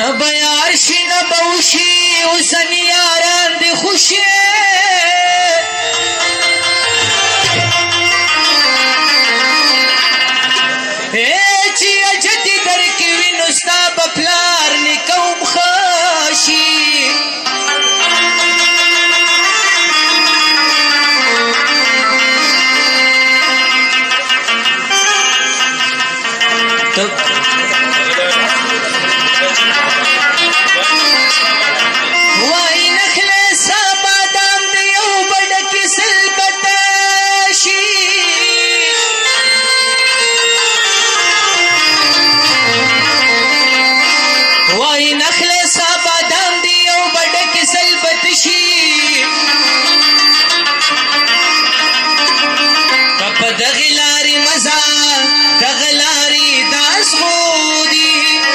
بیار شي نه بوشي اوسنی یاران دی خوشي چې اجدي درکې وینو ستا په پلار نیکوم خاشي وای نخله سبا دام د یو بډکې سلبت شي وای نخله سبا دام د یو بډکې سلبت شي کپ دغه لارې مزه دغه لارې داس خودي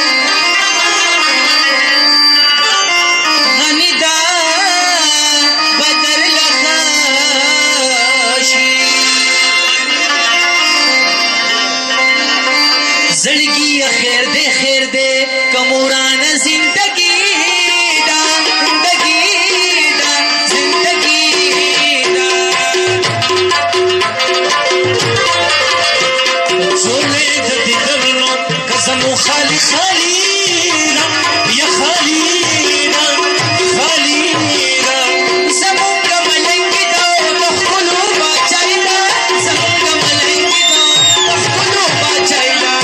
زړګي خیر دے کموران زندگی دا زندگی دا زولې د دې درنو قسم خالی خالی دا یا خالی دا خالی دا زمونږ ملنګ دا خپلو بچای دا زمونږ ملنګ دا خپلو بچای دا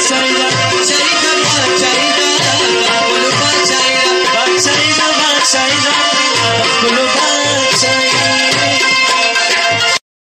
بادشاہی دا بادشاہی دا